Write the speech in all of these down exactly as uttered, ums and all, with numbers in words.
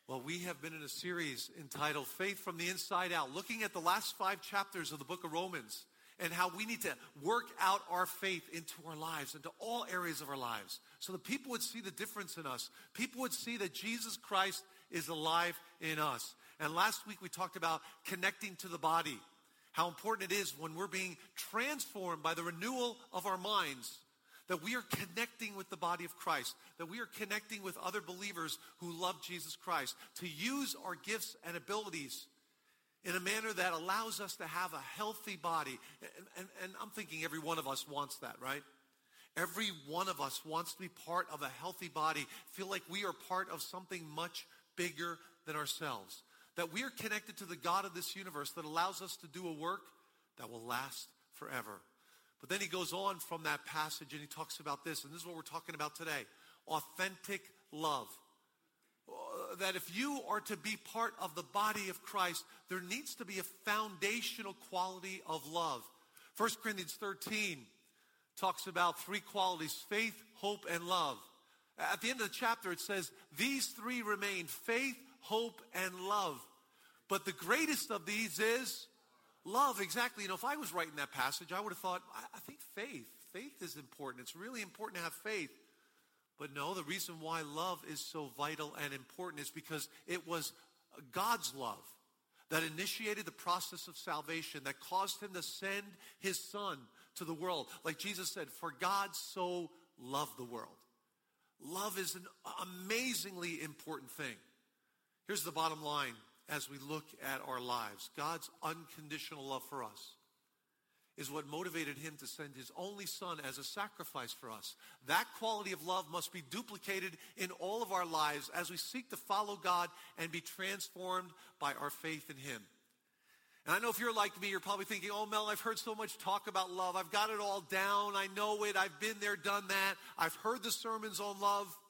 Well, we have been in a series entitled Faith from the Inside Out, looking at the last five chapters of the book of Romans and how we need to work out our faith into our lives, into all areas of our lives, so that people would see the difference in us. People would see that Jesus Christ is alive in us. And last week we talked about connecting to the body, how important it is when we're being transformed by the renewal of our minds, that we are connecting with the body of Christ, that we are connecting with other believers who love Jesus Christ, to use our gifts and abilities in a manner that allows us to have a healthy body. And, and, and I'm thinking every one of us wants that, right? Every one of us wants to be part of a healthy body, feel like we are part of something much bigger than ourselves, that we are connected to the God of this universe that allows us to do a work that will last forever. But then he goes on from that passage and he talks about this, and this is what we're talking about today: authentic love. That if you are to be part of the body of Christ, there needs to be a foundational quality of love. First Corinthians thirteen talks about three qualities: faith, hope, and love. At the end of the chapter it says, these three remain: faith, hope, and love. But the greatest of these is love. Exactly. You know, if I was writing that passage, I would have thought, I, I think faith. Faith is important. It's really important to have faith. But no, the reason why love is so vital and important is because it was God's love that initiated the process of salvation, that caused him to send his son to the world. Like Jesus said, for God so loved the world. Love is an amazingly important thing. Here's the bottom line as we look at our lives. God's unconditional love for us is what motivated him to send his only son as a sacrifice for us. That quality of love must be duplicated in all of our lives as we seek to follow God and be transformed by our faith in him. And I know if you're like me, you're probably thinking, oh, Mel, I've heard so much talk about love. I've got it all down. I know it. I've been there, done that. I've heard the sermons on love.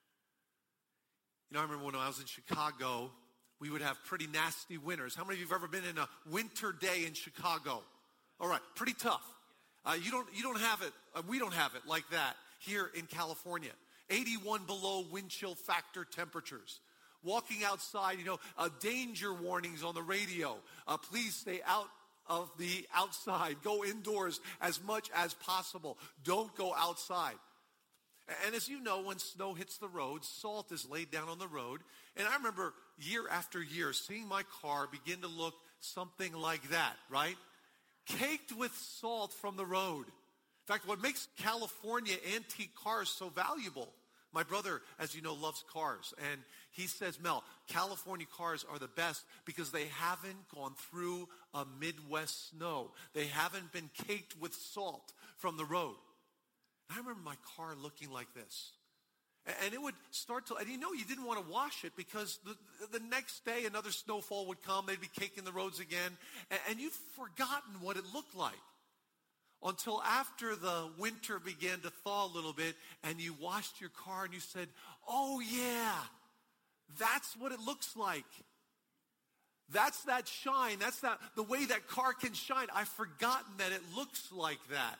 You know, I remember when I was in Chicago, we would have pretty nasty winters. How many of you have ever been in a winter day in Chicago? All right, pretty tough. Uh, you don't you don't have it. Uh, we don't have it like that here in California. eighty-one below wind chill factor temperatures. Walking outside, you know, uh, danger warnings on the radio. Uh, please stay out of the outside. Go indoors as much as possible. Don't go outside. And as you know, when snow hits the road, salt is laid down on the road. And I remember year after year seeing my car begin to look something like that, right? Caked with salt from the road. In fact, what makes California antique cars so valuable, my brother, as you know, loves cars. And he says, Mel, California cars are the best because they haven't gone through a Midwest snow. They haven't been caked with salt from the road. I remember my car looking like this. And it would start to, and you know you didn't want to wash it because the, the next day another snowfall would come. They'd be caking the roads again. And, and you've forgotten what it looked like until after the winter began to thaw a little bit and you washed your car and you said, oh yeah, that's what it looks like. That's that shine. That's that, the way that car can shine. I've forgotten that it looks like that.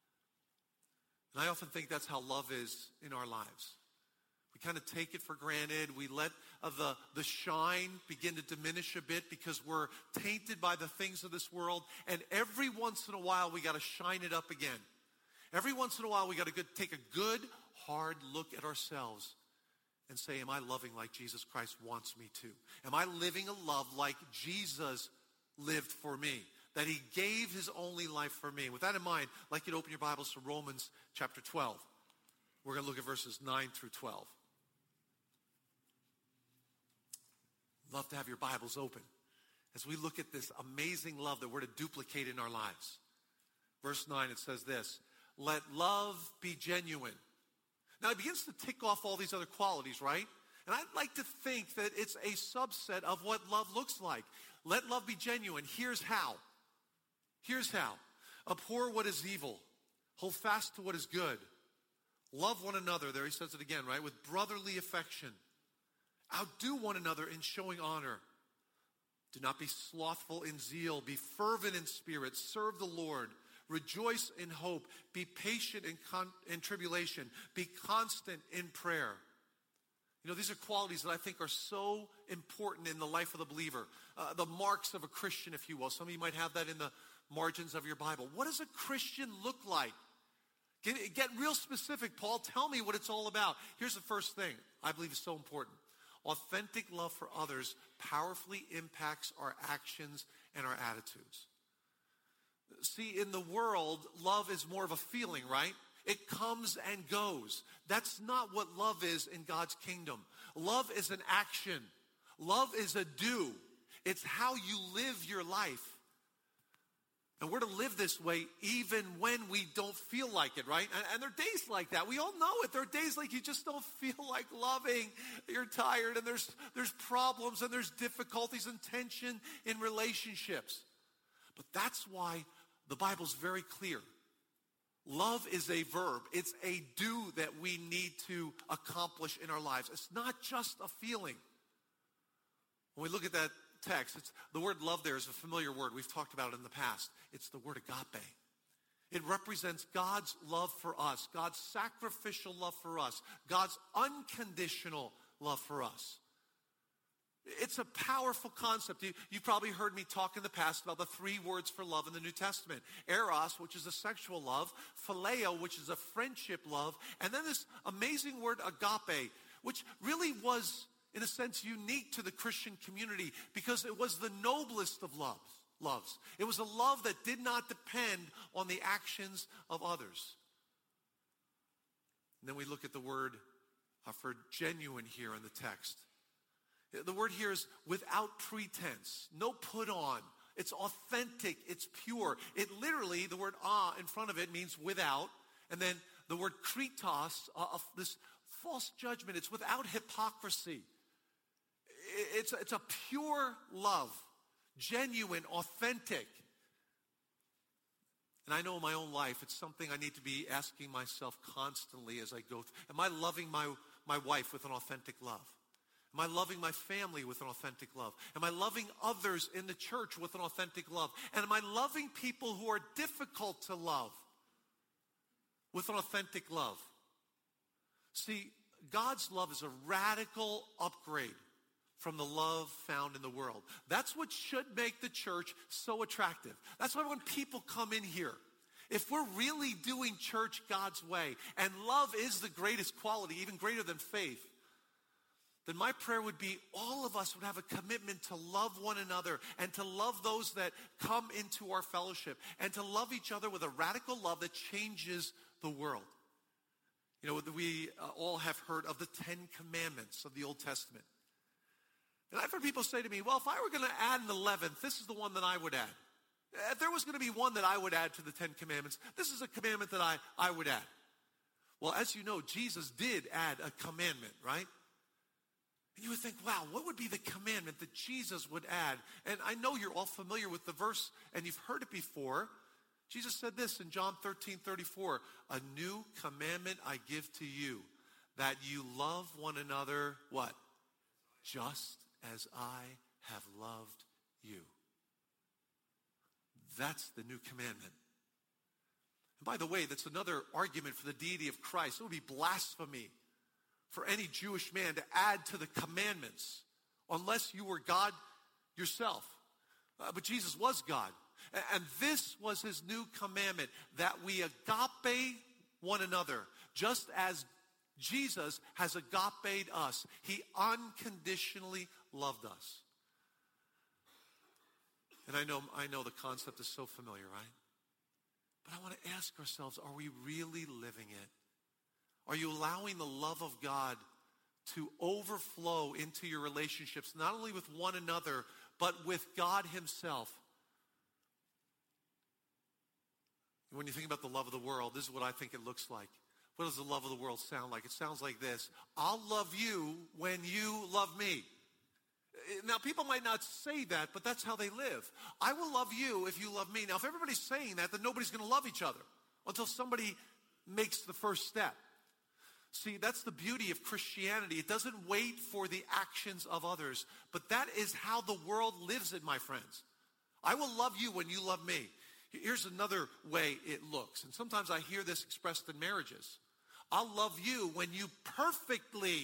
And I often think that's how love is in our lives. We kind of take it for granted. We let uh, the, the shine begin to diminish a bit because we're tainted by the things of this world. And every once in a while, we got to shine it up again. Every once in a while, we got to take a good, hard look at ourselves and say, am I loving like Jesus Christ wants me to? Am I living a love like Jesus lived for me? That he gave his only life for me. With that in mind, I'd like you to open your Bibles to Romans chapter twelve. We're going to look at verses nine through twelve. Love to have your Bibles open as we look at this amazing love that we're to duplicate in our lives. Verse nine, it says this: let love be genuine. Now, it begins to tick off all these other qualities, right? And I'd like to think that it's a subset of what love looks like. Let love be genuine. Here's how. Here's how. Abhor what is evil. Hold fast to what is good. Love one another. There he says it again, right? With brotherly affection. Outdo one another in showing honor. Do not be slothful in zeal. Be fervent in spirit. Serve the Lord. Rejoice in hope. Be patient in, con- in tribulation. Be constant in prayer. You know, these are qualities that I think are so important in the life of the believer. Uh, the marks of a Christian, if you will. Some of you might have that in the margins of your Bible. What does a Christian look like? Get, get real specific, Paul. Tell me what it's all about. Here's the first thing I believe is so important. Authentic love for others powerfully impacts our actions and our attitudes. See, in the world, love is more of a feeling, right? It comes and goes. That's not what love is in God's kingdom. Love is an action. Love is a do. It's how you live your life. And we're to live this way even when we don't feel like it, right? And, and there are days like that. We all know it. There are days like you just don't feel like loving. You're tired, and there's, there's problems, and there's difficulties and tension in relationships. But that's why the Bible's very clear. Love is a verb. It's a do that we need to accomplish in our lives. It's not just a feeling. When we look at that text, it's, the word love there is a familiar word. We've talked about it in the past. It's the word agape. It represents God's love for us, God's sacrificial love for us, God's unconditional love for us. It's a powerful concept. You, you've probably heard me talk in the past about the three words for love in the New Testament. Eros, which is a sexual love. Phileo, which is a friendship love. And then this amazing word agape, which really was, in a sense, unique to the Christian community because it was the noblest of loves. loves. It was a love that did not depend on the actions of others. And then we look at the word uh, for genuine here in the text. The word here is without pretense, no put on. It's authentic, it's pure. It literally, the word ah in front of it means without. And then the word kritos, uh, of this false judgment, it's without hypocrisy. It's, it's a pure love, genuine, authentic. And I know in my own life, it's something I need to be asking myself constantly as I go through. Am I loving my, my wife with an authentic love? Am I loving my family with an authentic love? Am I loving others in the church with an authentic love? And am I loving people who are difficult to love with an authentic love? See, God's love is a radical upgrade from the love found in the world. That's what should make the church so attractive. That's why when people come in here, if we're really doing church God's way, and love is the greatest quality, even greater than faith, then my prayer would be all of us would have a commitment to love one another and to love those that come into our fellowship and to love each other with a radical love that changes the world. You know, we uh, all have heard of the Ten Commandments of the Old Testament. And I've heard people say to me, well, if I were going to add an eleventh, this is the one that I would add. If there was going to be one that I would add to the Ten Commandments, this is a commandment that I, I would add. Well, as you know, Jesus did add a commandment, right? And you would think, wow, what would be the commandment that Jesus would add? And I know you're all familiar with the verse and you've heard it before. Jesus said this in John thirteen thirty-four, a new commandment I give to you, that you love one another, what? Just as I have loved you. That's the new commandment. And by the way, that's another argument for the deity of Christ. It would be blasphemy for any Jewish man to add to the commandments unless you were God yourself. Uh, but Jesus was God. And, and this was his new commandment, that we agape one another, just as Jesus has agaped us. He unconditionally loved us. And I know, I know the concept is so familiar, right? But I want to ask ourselves, are we really living it? Are you allowing the love of God to overflow into your relationships, not only with one another, but with God himself? When you think about the love of the world, this is what I think it looks like. What does the love of the world sound like? It sounds like this. I'll love you when you love me. Now, people might not say that, but that's how they live. I will love you if you love me. Now, if everybody's saying that, then nobody's going to love each other until somebody makes the first step. See, that's the beauty of Christianity. It doesn't wait for the actions of others, but that is how the world lives it, my friends. I will love you when you love me. Here's another way it looks, and sometimes I hear this expressed in marriages. I'll love you when you perfectly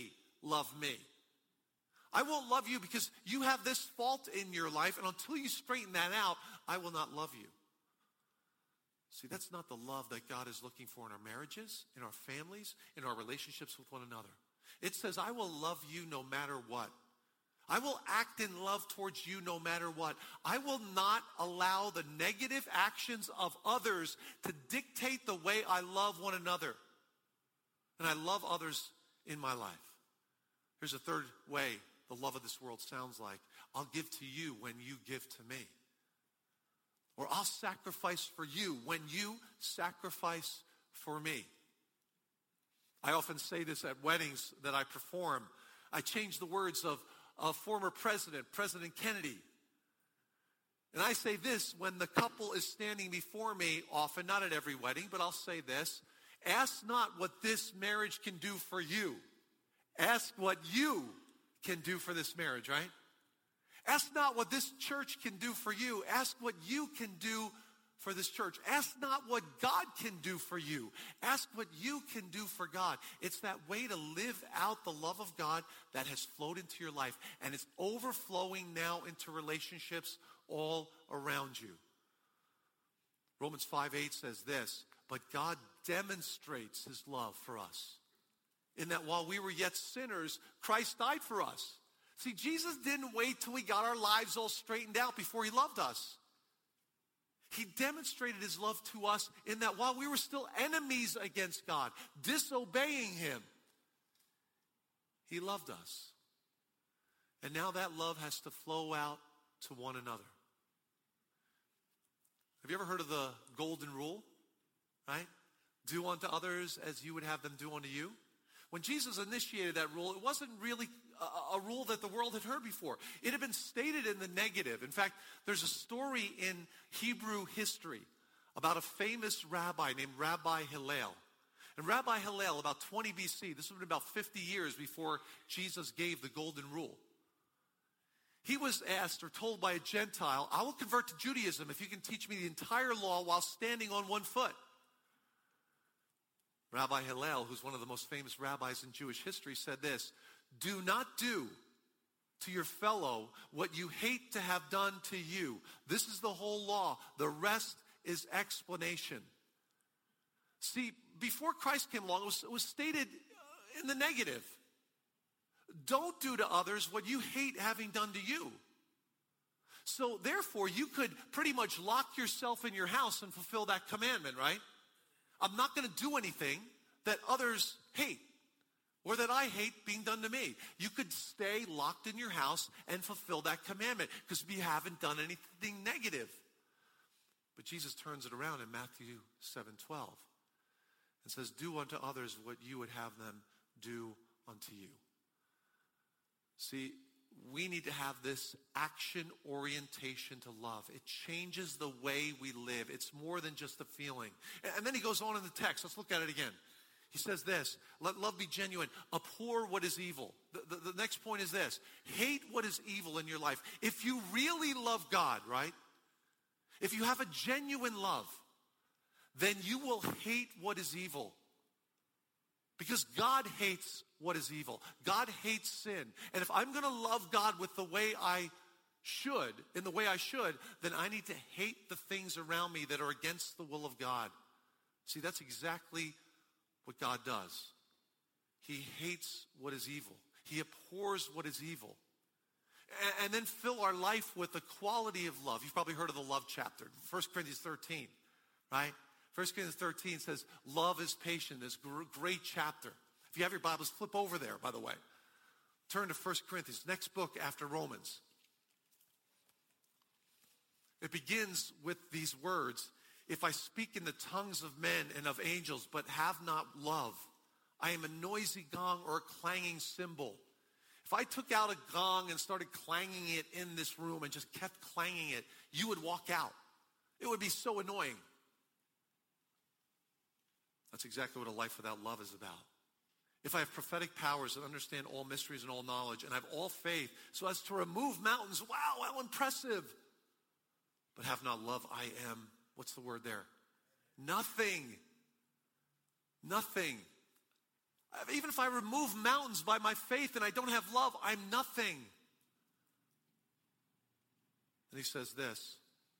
love me. I won't love you because you have this fault in your life, and until you straighten that out, I will not love you. See, that's not the love that God is looking for in our marriages, in our families, in our relationships with one another. It says, I will love you no matter what. I will act in love towards you no matter what. I will not allow the negative actions of others to dictate the way I love one another. And I love others in my life. Here's a third way the love of this world sounds like. I'll give to you when you give to me. Or I'll sacrifice for you when you sacrifice for me. I often say this at weddings that I perform. I change the words of of former president, President Kennedy. And I say this when the couple is standing before me, often, not at every wedding, but I'll say this: ask not what this marriage can do for you. Ask what you can do for this marriage, right? Ask not what this church can do for you. Ask what you can do for this church. Ask not what God can do for you. Ask what you can do for God. It's that way to live out the love of God that has flowed into your life, and it's overflowing now into relationships all around you. Romans five eight says this, but God demonstrates his love for us in that while we were yet sinners, Christ died for us. See, Jesus didn't wait till we got our lives all straightened out before he loved us. He demonstrated his love to us in that while we were still enemies against God, disobeying him, he loved us. And now that love has to flow out to one another. Have you ever heard of the golden rule? Right? Do unto others as you would have them do unto you. When Jesus initiated that rule, it wasn't really a, a rule that the world had heard before. It had been stated in the negative. In fact, there's a story in Hebrew history about a famous rabbi named Rabbi Hillel. And Rabbi Hillel, about twenty B C, this would have been about fifty years before Jesus gave the golden rule. He was asked or told by a Gentile, I will convert to Judaism if you can teach me the entire law while standing on one foot. Rabbi Hillel, who's one of the most famous rabbis in Jewish history, said this: do not do to your fellow what you hate to have done to you. This is the whole law. The rest is explanation. See, before Christ came along, it was, it was stated in the negative. Don't do to others what you hate having done to you. So therefore, you could pretty much lock yourself in your house and fulfill that commandment, right? I'm not going to do anything that others hate or that I hate being done to me. You could stay locked in your house and fulfill that commandment because we haven't done anything negative. But Jesus turns it around in Matthew seven twelve and says, do unto others what you would have them do unto you. See, we need to have this action orientation to love. It changes the way we live. It's more than just a feeling. And then he goes on in the text. Let's look at it again. He says this: let love be genuine. Abhor what is evil. The, the, the next point is this: hate what is evil in your life. If you really love God, right? If you have a genuine love, then you will hate what is evil. Because God hates what is evil. God hates sin. And if I'm going to love God with the way I should, in the way I should, then I need to hate the things around me that are against the will of God. See, that's exactly what God does. He hates what is evil. He abhors what is evil. And, and then fill our life with the quality of love. You've probably heard of the love chapter, First Corinthians thirteen, right? First Corinthians thirteen says, love is patient. This great chapter. If you have your Bibles, flip over there, by the way. Turn to First Corinthians, next book after Romans. It begins with these words: if I speak in the tongues of men and of angels, but have not love, I am a noisy gong or a clanging cymbal. If I took out a gong and started clanging it in this room and just kept clanging it, you would walk out. It would be so annoying. That's exactly what a life without love is about. If I have prophetic powers and understand all mysteries and all knowledge, and I have all faith so as to remove mountains, wow, how impressive. But have not love, I am, what's the word there? Nothing. Nothing. Even if I remove mountains by my faith and I don't have love, I'm nothing. And he says this,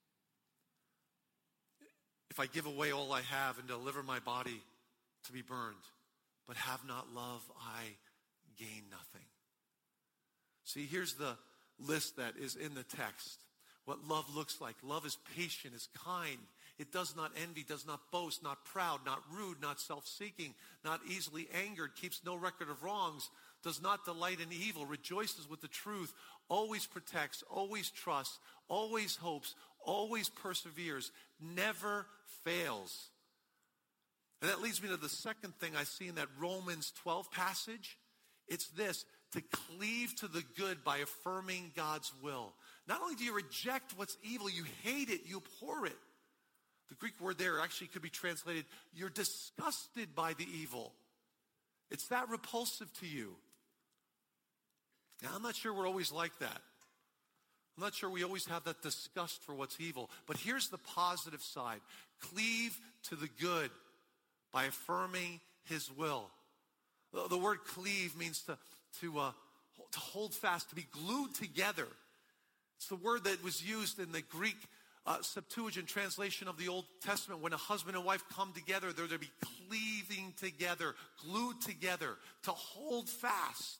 if I give away all I have and deliver my body to be burned, but have not love, I gain nothing. See, here's the list that is in the text. What love looks like. Love is patient, is kind. It does not envy, does not boast, not proud, not rude, not self-seeking, not easily angered, keeps no record of wrongs, does not delight in evil, rejoices with the truth, always protects, always trusts, always hopes, always perseveres, never fails. And that leads me to the second thing I see in that Romans twelve passage. It's this, to cleave to the good by affirming God's will. Not only do you reject what's evil, you hate it, you abhor it. The Greek word there actually could be translated, you're disgusted by the evil. It's that repulsive to you. Now, I'm not sure we're always like that. I'm not sure we always have that disgust for what's evil. But here's the positive side. Cleave to the good by affirming his will. The, the word cleave means to, to, uh, to hold fast, to be glued together. It's the word that was used in the Greek uh, Septuagint translation of the Old Testament. When a husband and wife come together, they're to be cleaving together, glued together, to hold fast.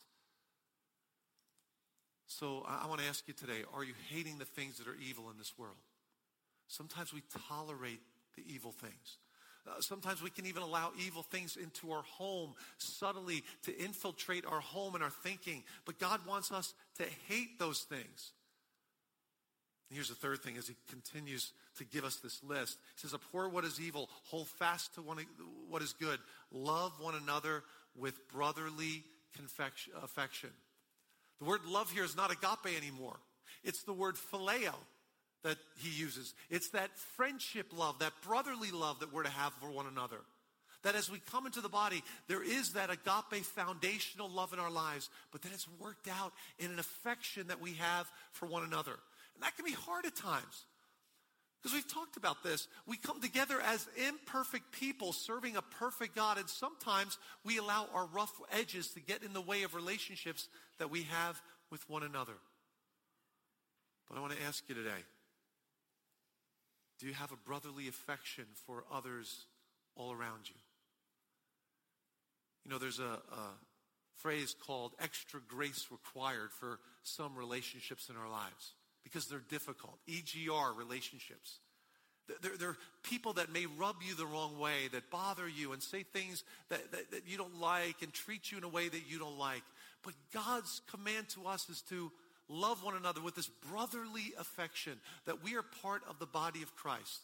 So I, I want to ask you today, are you hating the things that are evil in this world? Sometimes we tolerate the evil things. Uh, sometimes we can even allow evil things into our home subtly to infiltrate our home and our thinking. But God wants us to hate those things. Here's the third thing as he continues to give us this list. He says, abhor what is evil, hold fast to one, what is good, love one another with brotherly affection. The word love here is not agape anymore. It's the word phileo that he uses. It's that friendship love, that brotherly love that we're to have for one another. That as we come into the body, there is that agape foundational love in our lives, but then it's worked out in an affection that we have for one another. And that can be hard at times. Because we've talked about this. We come together as imperfect people serving a perfect God, and sometimes we allow our rough edges to get in the way of relationships that we have with one another. But I want to ask you today, do you have a brotherly affection for others all around you? You know, there's a, a phrase called extra grace required for some relationships in our lives because they're difficult. E G R relationships. They're, they're people that may rub you the wrong way, that bother you and say things that, that, that you don't like and treat you in a way that you don't like. But God's command to us is to love one another with this brotherly affection, that we are part of the body of Christ.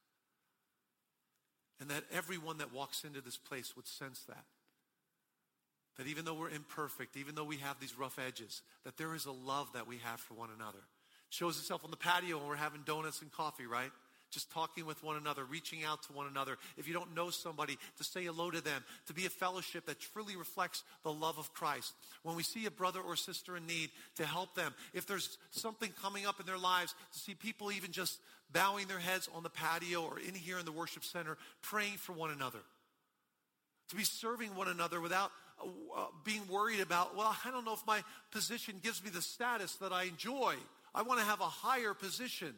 And that everyone that walks into this place would sense that. That even though we're imperfect, even though we have these rough edges, that there is a love that we have for one another. It shows itself on the patio when we're having donuts and coffee, right? Just talking with one another, reaching out to one another. If you don't know somebody, to say hello to them, to be a fellowship that truly reflects the love of Christ. When we see a brother or sister in need, to help them. If there's something coming up in their lives, to see people even just bowing their heads on the patio or in here in the worship center, praying for one another. To be serving one another without uh, being worried about, well, I don't know if my position gives me the status that I enjoy. I want to have a higher position.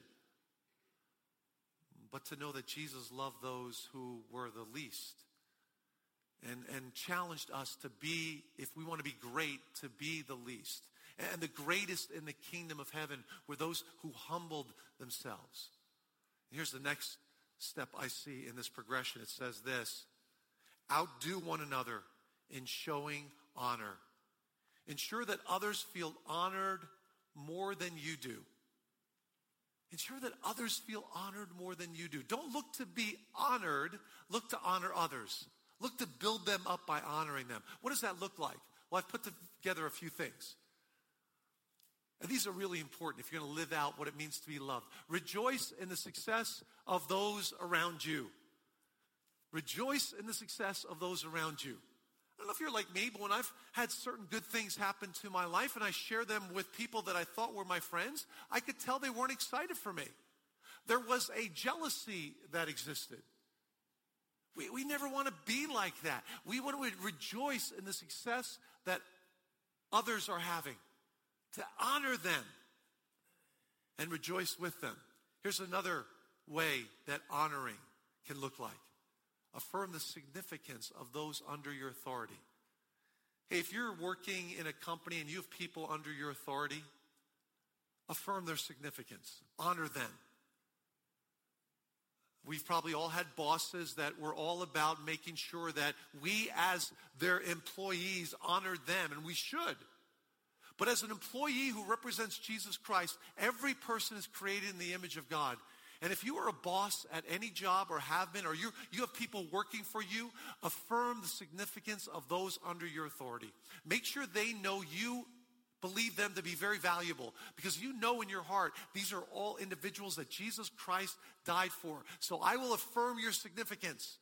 But to know that Jesus loved those who were the least and, and challenged us to be, if we want to be great, to be the least. And the greatest in the kingdom of heaven were those who humbled themselves. And here's the next step I see in this progression. It says this, outdo one another in showing honor. Ensure that others feel honored more than you do. Ensure that others feel honored more than you do. Don't look to be honored. Look to honor others. Look to build them up by honoring them. What does that look like? Well, I've put together a few things. And these are really important if you're going to live out what it means to be loved. Rejoice in the success of those around you. Rejoice in the success of those around you. I don't know if you're like me, but when I've had certain good things happen to my life and I share them with people that I thought were my friends, I could tell they weren't excited for me. There was a jealousy that existed. We, we never want to be like that. We want to rejoice in the success that others are having, to honor them and rejoice with them. Here's another way that honoring can look like. Affirm the significance of those under your authority. Hey, if you're working in a company and you have people under your authority, affirm their significance. Honor them. We've probably all had bosses that were all about making sure that we as their employees honored them, and we should. But as an employee who represents Jesus Christ, every person is created in the image of God. And if you are a boss at any job or have been, or you you have people working for you, affirm the significance of those under your authority. Make sure they know you believe them to be very valuable, because you know in your heart these are all individuals that Jesus Christ died for. So I will affirm your significance.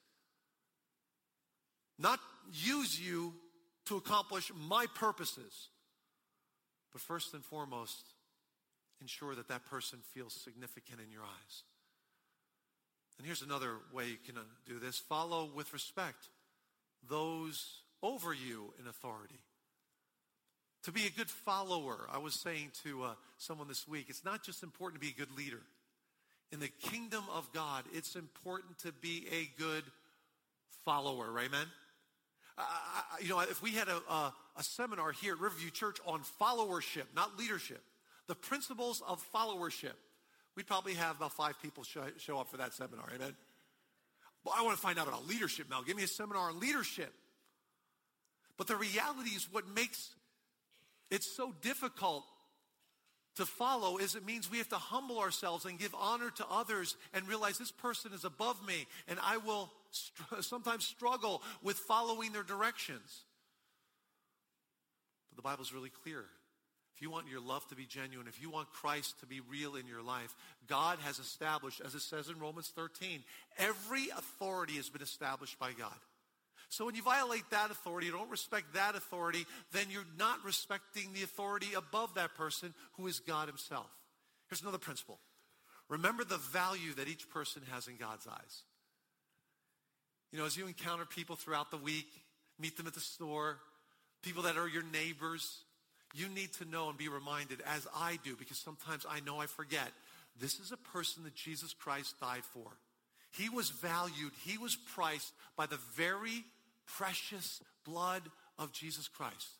Not use you to accomplish my purposes, but first and foremost, ensure that that person feels significant in your eyes. And here's another way you can do this. Follow with respect those over you in authority. To be a good follower, I was saying to uh, someone this week, it's not just important to be a good leader. In the kingdom of God, it's important to be a good follower, right, amen? Uh, I, you know, if we had a, a, a seminar here at Riverview Church on followership, not leadership, the principles of followership, we'd probably have about five people show, show up for that seminar, amen? Well, I want to find out about leadership now. Give me a seminar on leadership. But the reality is what makes it's so difficult to follow is it means we have to humble ourselves and give honor to others and realize this person is above me, and I will str- sometimes struggle with following their directions. But the Bible's really clear. If you want your love to be genuine, if you want Christ to be real in your life, God has established, as it says in Romans thirteen, every authority has been established by God. So when you violate that authority, you don't respect that authority, then you're not respecting the authority above that person, who is God himself. Here's another principle. Remember the value that each person has in God's eyes. You know, as you encounter people throughout the week, meet them at the store, people that are your neighbors, you need to know and be reminded, as I do, because sometimes I know I forget, this is a person that Jesus Christ died for. He was valued, he was priced by the very precious blood of Jesus Christ.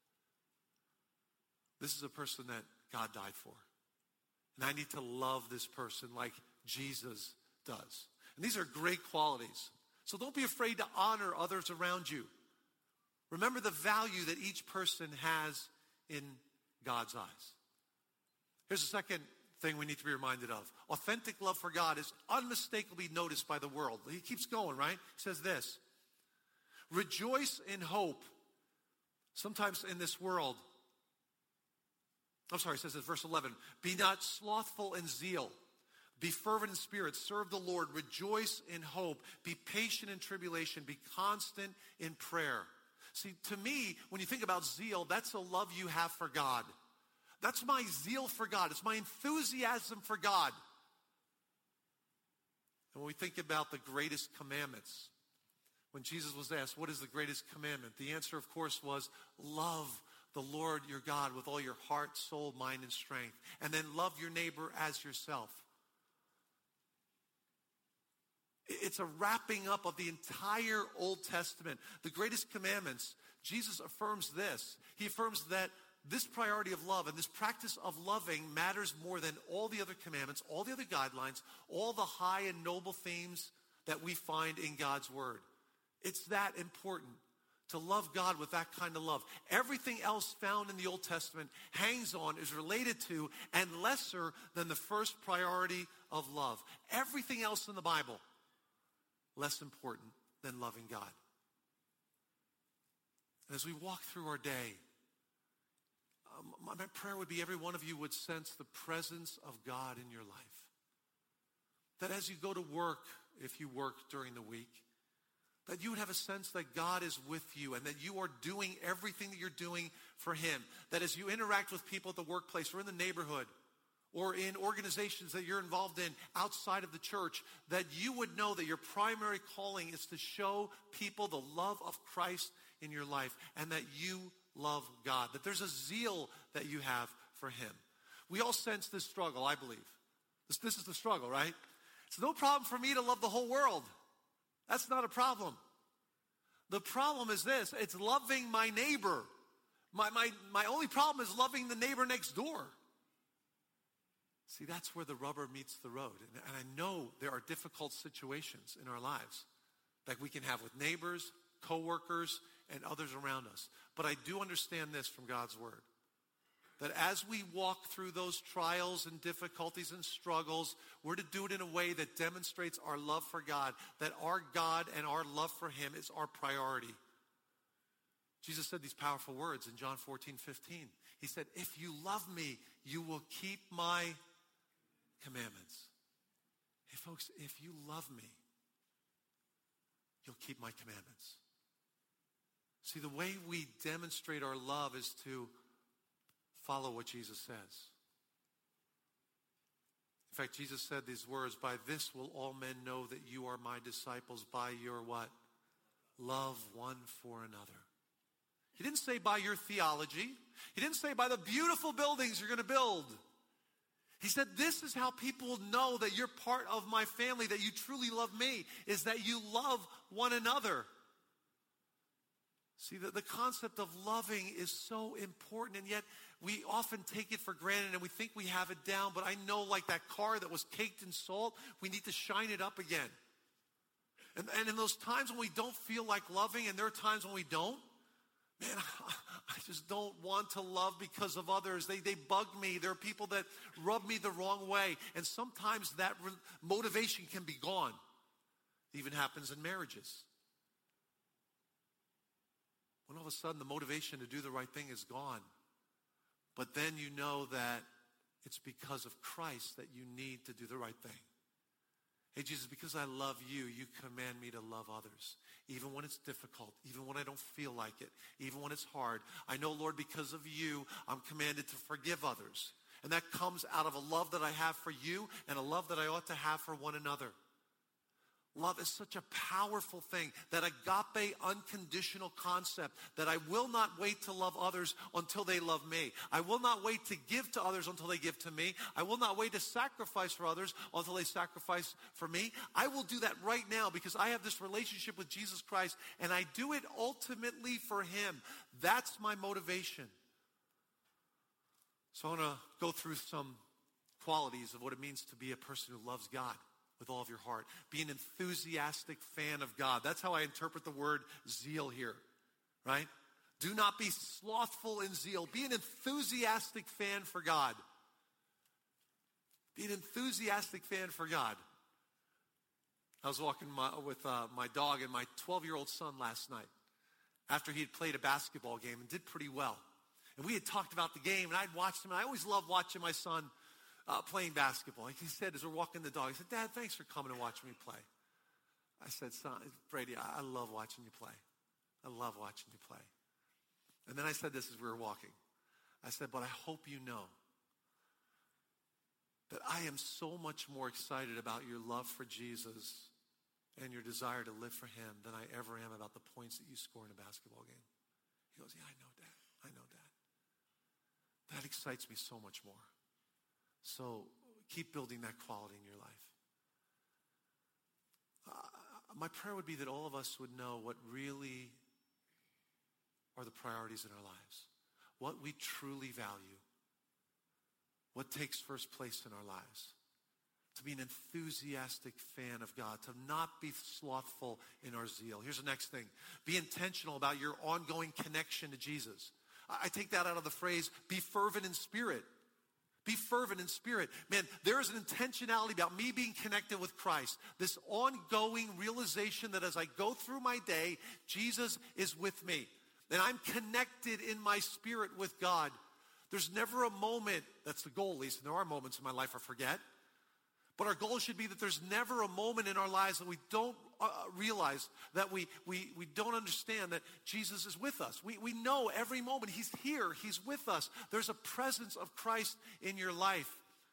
This is a person that God died for. And I need to love this person like Jesus does. And these are great qualities. So don't be afraid to honor others around you. Remember the value that each person has in God's eyes. Here's the second thing we need to be reminded of. Authentic love for God is unmistakably noticed by the world. He keeps going, right? He says this. Rejoice in hope. Sometimes in this world, I'm sorry, it says in verse eleven, be not slothful in zeal. Be fervent in spirit. Serve the Lord. Rejoice in hope. Be patient in tribulation. Be constant in prayer. See, to me, when you think about zeal, that's a love you have for God. That's my zeal for God. It's my enthusiasm for God. And when we think about the greatest commandments, when Jesus was asked, what is the greatest commandment? The answer, of course, was love the Lord your God with all your heart, soul, mind, and strength. And then love your neighbor as yourself. It's a wrapping up of the entire Old Testament. The greatest commandments, Jesus affirms this. He affirms that this priority of love and this practice of loving matters more than all the other commandments, all the other guidelines, all the high and noble themes that we find in God's word. It's that important to love God with that kind of love. Everything else found in the Old Testament hangs on, is related to, and lesser than the first priority of love. Everything else in the Bible, less important than loving God. And as we walk through our day, um, my, my prayer would be every one of you would sense the presence of God in your life. That as you go to work, if you work during the week, that you would have a sense that God is with you and that you are doing everything that you're doing for him. That as you interact with people at the workplace or in the neighborhood or in organizations that you're involved in outside of the church, that you would know that your primary calling is to show people the love of Christ in your life and that you love God, that there's a zeal that you have for him. We all sense this struggle, I believe. This, this is the struggle, right? It's no problem for me to love the whole world. That's not a problem. The problem is this, it's loving my neighbor. My, my, my only problem is loving the neighbor next door. See, that's where the rubber meets the road. And, and I know there are difficult situations in our lives that we can have with neighbors, coworkers, and others around us. But I do understand this from God's word, that as we walk through those trials and difficulties and struggles, we're to do it in a way that demonstrates our love for God, that our God and our love for him is our priority. Jesus said these powerful words in John fourteen fifteen. He said, if you love me, you will keep my commandments. Hey folks, if you love me, you'll keep my commandments. See, the way we demonstrate our love is to follow what Jesus says. In fact, Jesus said these words, by this will all men know that you are my disciples, by your what? Love one for another. He didn't say by your theology. He didn't say by the beautiful buildings you're going to build. He said, this is how people know that you're part of my family, that you truly love me, is that you love one another. See, the, the concept of loving is so important, and yet we often take it for granted and we think we have it down, but I know, like that car that was caked in salt, we need to shine it up again. And, and in those times when we don't feel like loving, and there are times when we don't, man, I just don't want to love because of others. They, they bug me. There are people that rub me the wrong way. And sometimes that re- motivation can be gone. It even happens in marriages. When all of a sudden the motivation to do the right thing is gone. But then you know that it's because of Christ that you need to do the right thing. Hey, Jesus, because I love you, you command me to love others. Even when it's difficult, even when I don't feel like it, even when it's hard. I know, Lord, because of you, I'm commanded to forgive others. And that comes out of a love that I have for you and a love that I ought to have for one another. Love is such a powerful thing, that agape, unconditional concept, that I will not wait to love others until they love me. I will not wait to give to others until they give to me. I will not wait to sacrifice for others until they sacrifice for me. I will do that right now because I have this relationship with Jesus Christ, and I do it ultimately for him. That's my motivation. So I want to go through some qualities of what it means to be a person who loves God with all of your heart. Be an enthusiastic fan of God. That's how I interpret the word zeal here, right? Do not be slothful in zeal. Be an enthusiastic fan for God. Be an enthusiastic fan for God. I was walking my, with uh, my dog and my twelve-year-old son last night after he had played a basketball game and did pretty well. And we had talked about the game, and I'd watched him. And I always love watching my son Uh, playing basketball. He said, as we're walking the dog, he said, Dad, thanks for coming and watching me play. I said, son, Brady, I, I love watching you play. I love watching you play. And then I said this as we were walking. I said, but I hope you know that I am so much more excited about your love for Jesus and your desire to live for him than I ever am about the points that you score in a basketball game. He goes, yeah, I know, Dad. I know, Dad. That excites me so much more. So keep building that quality in your life. Uh, my prayer would be that all of us would know what really are the priorities in our lives, what we truly value, what takes first place in our lives. To be an enthusiastic fan of God, to not be slothful in our zeal. Here's the next thing. Be intentional about your ongoing connection to Jesus. I, I take that out of the phrase, be fervent in spirit. Be fervent in spirit. Man, there is an intentionality about me being connected with Christ. This ongoing realization that as I go through my day, Jesus is with me. And I'm connected in my spirit with God. There's never a moment, that's the goal at least, and there are moments in my life I forget. But our goal should be that there's never a moment in our lives that we don't uh, realize, that we, we, we don't understand that Jesus is with us. We, we know every moment he's here, he's with us. There's a presence of Christ in your life.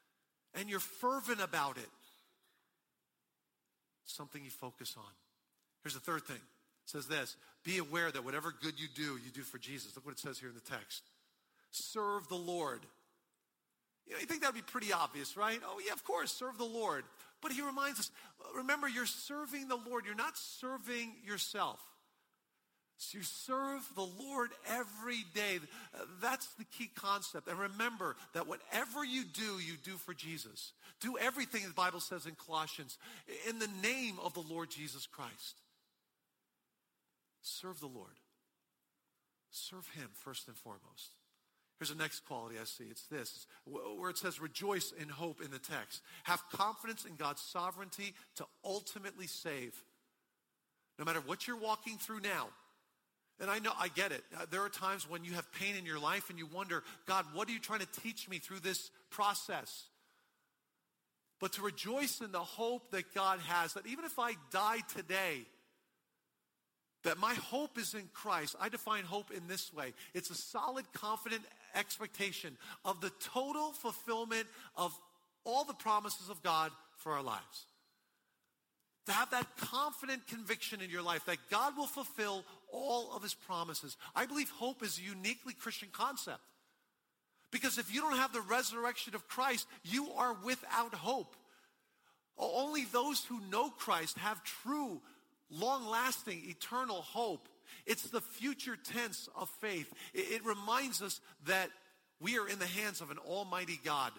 and you're fervent about it, something you focus on. Here's the third thing. It says this, be aware that whatever good you do, you do for Jesus. Look what it says here in the text. Serve the Lord. You know, you think that would be pretty obvious, right? Oh, yeah, of course, serve the Lord. But he reminds us, remember, you're serving the Lord. You're not serving yourself. So you serve the Lord every day. That's the key concept. And remember that whatever you do, you do for Jesus. Do everything, the Bible says in Colossians, in the name of the Lord Jesus Christ. Serve the Lord. Serve him first and foremost. Here's the next quality I see. It's this, where it says rejoice in hope in the text. Have confidence in God's sovereignty to ultimately save. No matter what you're walking through now. And I know, I get it. Uh, there are times when you have pain in your life and you wonder, God, what are you trying to teach me through this process? But to rejoice in the hope that God has, that even if I die today, that my hope is in Christ. I define hope in this way. It's a solid, confident expectation of the total fulfillment of all the promises of God for our lives. To have that confident conviction in your life that God will fulfill all of his promises. I believe hope is a uniquely Christian concept. Because if you don't have the resurrection of Christ, you are without hope. Only those who know Christ have true, long-lasting, eternal hope. It's the future tense of faith. It, it reminds us that we are in the hands of an almighty God.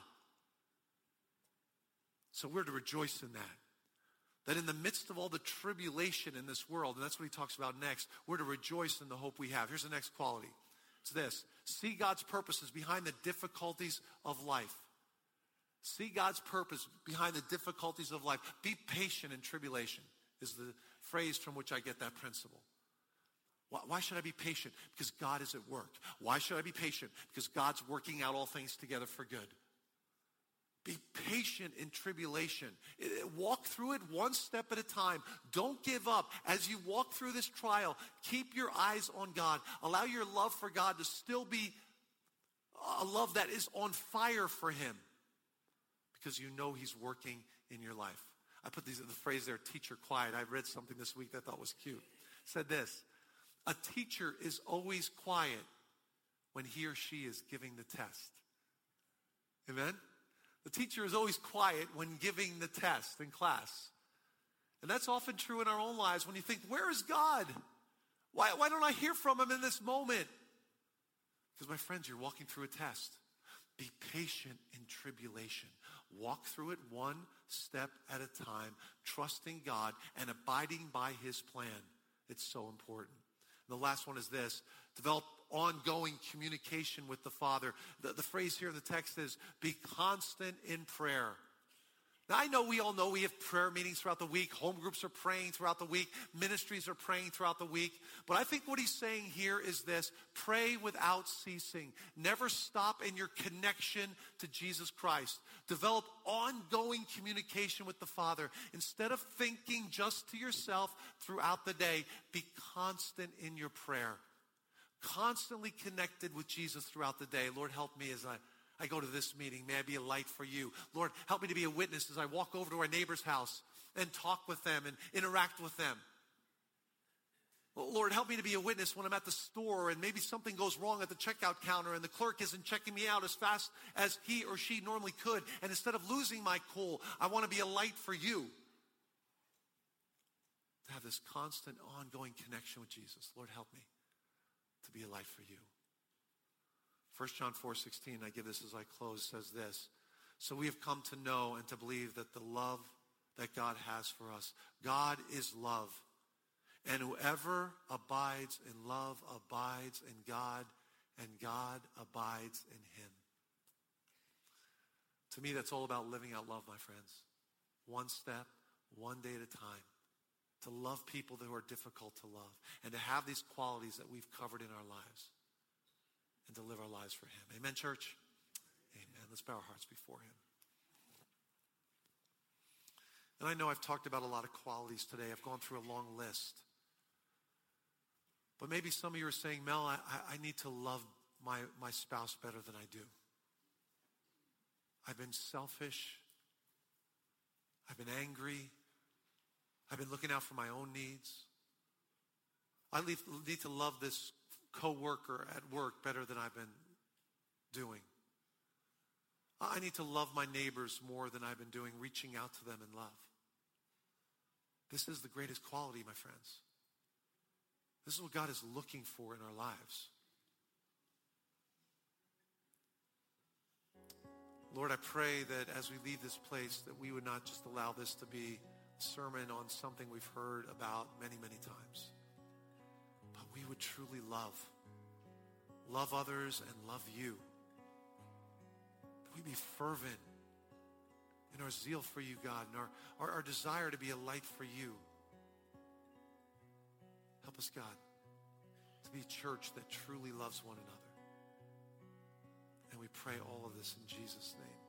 So we're to rejoice in that. That in the midst of all the tribulation in this world, and that's what he talks about next, we're to rejoice in the hope we have. Here's the next quality. It's this. See God's purposes behind the difficulties of life. See God's purpose behind the difficulties of life. Be patient in tribulation is the phrase from which I get that principle. Why, why should I be patient? Because God is at work. Why should I be patient? Because God's working out all things together for good. Be patient in tribulation. Walk through it one step at a time. Don't give up. As you walk through this trial, keep your eyes on God. Allow your love for God to still be a love that is on fire for him. Because you know he's working in your life. I put these, the phrase there, teacher quiet. I read something this week that I thought was cute. It said this, a teacher is always quiet when he or she is giving the test. Amen? The teacher is always quiet when giving the test in class. And that's often true in our own lives when you think, where is God? Why, why don't I hear from him in this moment? Because my friends, you're walking through a test. Be patient in tribulation. Walk through it one step at a time, trusting God and abiding by his plan. It's so important. And the last one is this, develop ongoing communication with the Father. The, the phrase here in the text is, be constant in prayer. Now, I know we all know we have prayer meetings throughout the week. Home groups are praying throughout the week. Ministries are praying throughout the week. But I think what he's saying here is this, pray without ceasing. Never stop in your connection to Jesus Christ. Develop ongoing communication with the Father. Instead of thinking just to yourself throughout the day, be constant in your prayer. Constantly connected with Jesus throughout the day. Lord, help me as I, I go to this meeting. May I be a light for you. Lord, help me to be a witness as I walk over to our neighbor's house and talk with them and interact with them. Well, Lord, help me to be a witness when I'm at the store and maybe something goes wrong at the checkout counter and the clerk isn't checking me out as fast as he or she normally could. And instead of losing my cool, I want to be a light for you. To have this constant, ongoing connection with Jesus. Lord, help me to be a light for you. First John four sixteen, I give this as I close, says this. So we have come to know and to believe that the love that God has for us. God is love. And whoever abides in love abides in God, and God abides in him. To me, that's all about living out love, my friends. One step, one day at a time. To love people who are difficult to love. And to have these qualities that we've covered in our lives. And to live our lives for him. Amen, church? Amen. Let's bow our hearts before him. And I know I've talked about a lot of qualities today. I've gone through a long list. But maybe some of you are saying, Mel, I, I need to love my, my spouse better than I do. I've I've been selfish. I've been angry. I've been looking out for my own needs. I need to love this coworker at work better than I've been doing. I need to love my neighbors more than I've been doing, reaching out to them in love. This is the greatest quality, my friends. This is what God is looking for in our lives. Lord, I pray that as we leave this place, that we would not just allow this to be a sermon on something we've heard about many, many times, but we would truly love, love others and love you. That we be fervent in our zeal for you, God, and our, our, our desire to be a light for you. Help us, God, to be a church that truly loves one another. And we pray all of this in Jesus' name.